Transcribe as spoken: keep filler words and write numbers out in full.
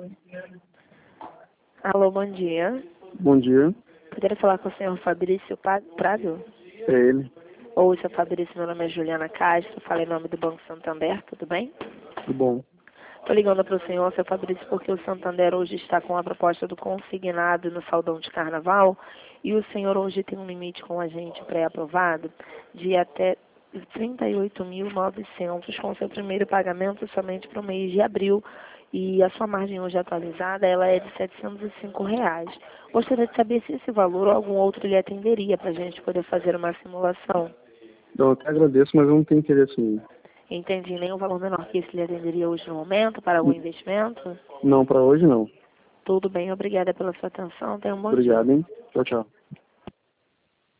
Alô, bom dia. Bom dia. Poderia falar com o senhor Fabrício Pa- Prado? É ele. Ou o senhor Fabrício, meu nome é Juliana Castro, falo em nome do Banco Santander, tudo bem? Tudo bom. Estou ligando para o senhor, senhor Fabrício, porque o Santander hoje está com a proposta do consignado no saldão de carnaval e o senhor hoje tem um limite com a gente pré-aprovado de até trinta e oito mil e novecentos com seu primeiro pagamento somente para o mês de abril. E a sua margem hoje atualizada ela é de setecentos e cinco reais. Gostaria de saber se esse valor ou algum outro lhe atenderia para a gente poder fazer uma simulação. Eu até agradeço, mas eu não tenho interesse nenhum. Entendi, nenhum valor menor que esse lhe atenderia hoje no momento para algum investimento? Não, para hoje não. Tudo bem, obrigada pela sua atenção. Tenha um bom dia. Obrigado, hein? Tchau, tchau.